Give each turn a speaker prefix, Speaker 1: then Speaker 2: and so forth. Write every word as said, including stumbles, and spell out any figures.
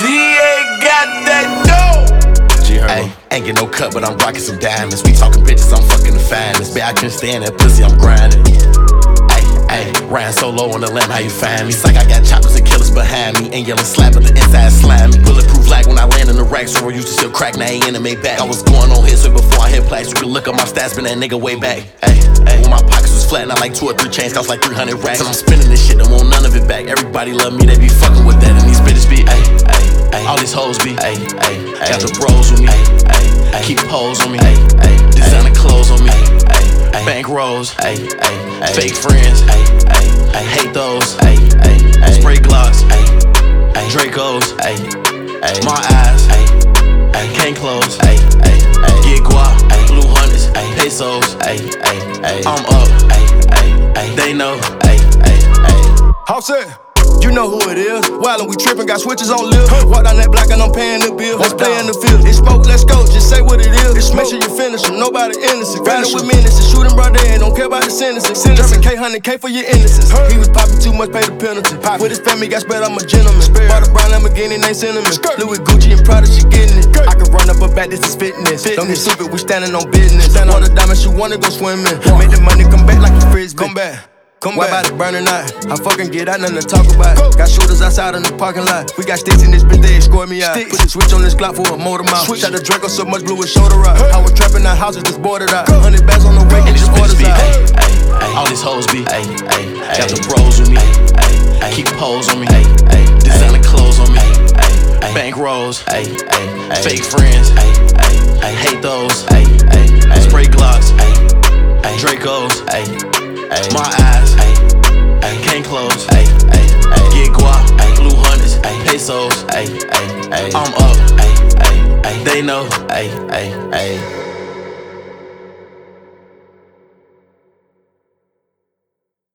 Speaker 1: A got that dope.
Speaker 2: G Herbo. Ain't get no cut, but I'm rocking some diamonds. We talking bitches, I'm fucking the finest. Bitch, I can't stand that pussy, I'm grinding. Ayy, ran so low on the limb, how you find me? It's like I got choppers and killers behind me. Ain't yelling slap, but the inside slimy. Bulletproof like when I land in the racks. So I used to still crack, now I ain't in the Maybach. I was going on hits before I hit plaques. You can look up my stats, been that nigga way back. Ayy, ayy, when my pockets was flat, not like two or three chains, cost like three hundred racks. And I'm spinning this shit, don't want none of it back. Everybody love me, they be fucking with that. And these bitches be, ayy, ayy, ayy. All these hoes be, ayy, ayy, ayy. Got the bros with me, ayy, ayy, ayy. Keep hoes on me, ayy, ayy. Designer clothes on me, ayy, ayy. Bank rolls, ayy, ayy. Fake friends, ayy, ayy. I hate those, ayy, ayy. Spray Glocks, ayy, ayy. Dracos, ayy, ayy. My eyes, ayy, ayy. Can't close, ayy, ayy. Get guap, ayy. Blue hundreds, ayy. Pesos, ayy, ayy, ayy. I'm up, ayy, ayy, ayy. They know, ayy, ayy, ayy.
Speaker 3: Offset. You know who it is. Wildin', we trippin', got switches on lip. Walk down that block and I'm paying the bill. Let's play in the field. It's smoke, let's go. Just say what it is. It's make sure you finish them. Nobody innocent. Riding with menace. Shooting brother and don't care about the sentencing. German K, one hundred K for your innocence. He was popping too much, pay the penalty. With his family, got spread, I'm a gentleman. Bought a brown Lamborghini, ain't cinnamon. Louis Gucci and Prada, she getting it. I can run up a back, this is fitness. Don't get stupid, we standing on business. Want a diamond, she wanna go swimming. Make the money come back like a frisbee. Come back. Come Why back. About it burning out? I fucking get out, nothing to talk about. Go. Got shooters outside in the parking lot. We got sticks in this bitch, they escort me out. Sticks. Put the switch on this Glock for a motor mouth. Shot the Draco so much, blew his shoulder out. Hey. I was trapping our houses, just boarded out. Go. Hundred bags on the way, and just orders
Speaker 2: be,
Speaker 3: out.
Speaker 2: Ay, ay, ay. All these hoes be, ay, ay, ay. Got the bros with me, ay, ay. Keep hoes on me, ay, ay. Designer clothes on me, ay, ay. Bank rolls, ay, ay, ay. Fake friends, ay, ay, ay. Hate those, ay, ay, ay. Spray Glocks, ay, ay. Dracos, ay, ay. My eyes, ay. Can't close, ayy, ayy, ayy. Get guap, ayy. Blue hundreds, ayy. Pesos, ayy, ayy, ayy. I'm up, ayy, ayy, ayy. They know, ayy, ayy, ayy.